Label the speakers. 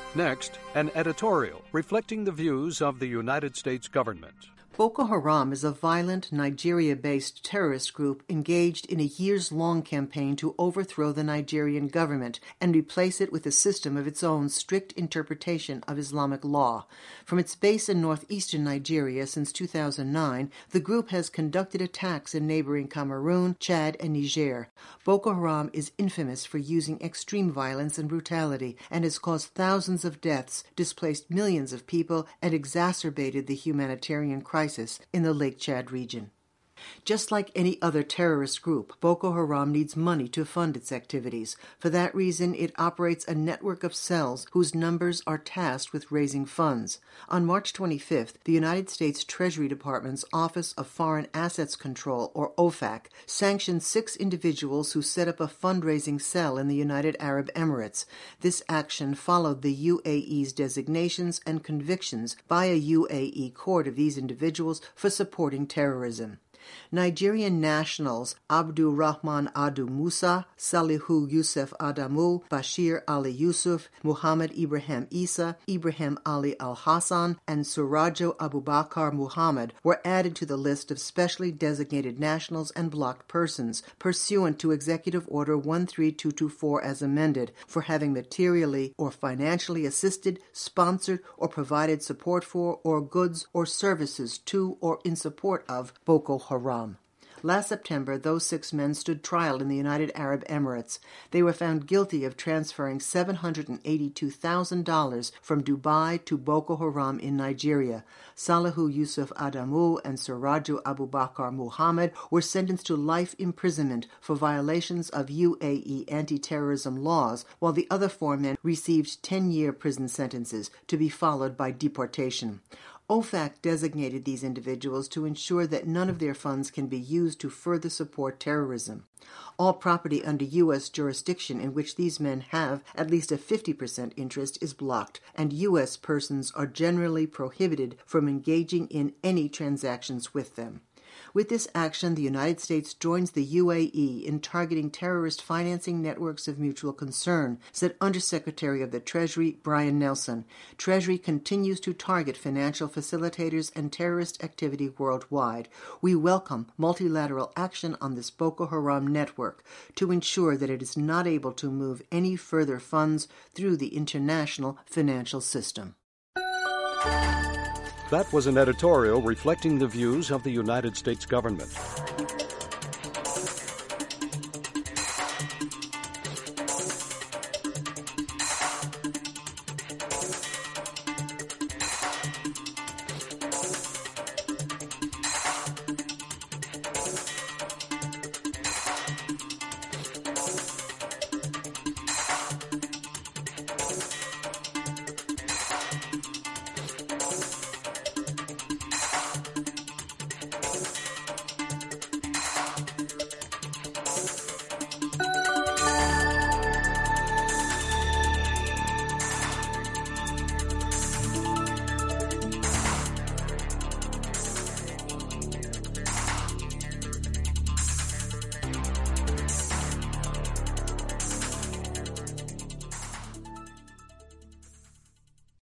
Speaker 1: Next, an editorial reflecting the views of the United States government.
Speaker 2: Boko Haram is a violent, Nigeria-based terrorist group engaged in a years-long campaign to overthrow the Nigerian government and replace it with a system of its own strict interpretation of Islamic law. From its base in northeastern Nigeria since 2009, the group has conducted attacks in neighboring Cameroon, Chad, and Niger. Boko Haram is infamous for using extreme violence and brutality and has caused thousands of deaths, displaced millions of people, and exacerbated the humanitarian crisis in the Lake Chad region. Just like any other terrorist group, Boko Haram needs money to fund its activities. For that reason, it operates a network of cells whose numbers are tasked with raising funds. On March 25th, the United States Treasury Department's Office of Foreign Assets Control, or OFAC, sanctioned 6 individuals who set up a fundraising cell in the United Arab Emirates. This action followed the UAE's designations and convictions by a UAE court of these individuals for supporting terrorism. Nigerian nationals Abdurrahman Adu Musa, Salihu Yusuf Adamu, Bashir Ali Yusuf, Muhammad Ibrahim Isa, Ibrahim Ali Al-Hassan, and Surajo Abubakar Muhammad were added to the list of specially designated nationals and blocked persons, pursuant to Executive Order 13224 as amended, for having materially or financially assisted, sponsored, or provided support for, or goods or services to, or in support of Boko Haram. Last September, those 6 men stood trial in the United Arab Emirates. They were found guilty of transferring $782,000 from Dubai to Boko Haram in Nigeria. Salihu Yusuf Adamu and Suraju Abubakar Muhammad were sentenced to life imprisonment for violations of UAE anti-terrorism laws, while the other 4 men received 10-year prison sentences to be followed by deportation. OFAC designated these individuals to ensure that none of their funds can be used to further support terrorism. All property under U.S. jurisdiction in which these men have at least a 50% interest is blocked, and U.S. persons are generally prohibited from engaging in any transactions with them. With this action, the United States joins the UAE in targeting terrorist financing networks of mutual concern, said Undersecretary of the Treasury Brian Nelson. Treasury continues to target financial facilitators and terrorist activity worldwide. We welcome multilateral action on this Boko Haram network to ensure that it is not able to move any further funds through the international financial system.
Speaker 1: That was an editorial reflecting the views of the United States government.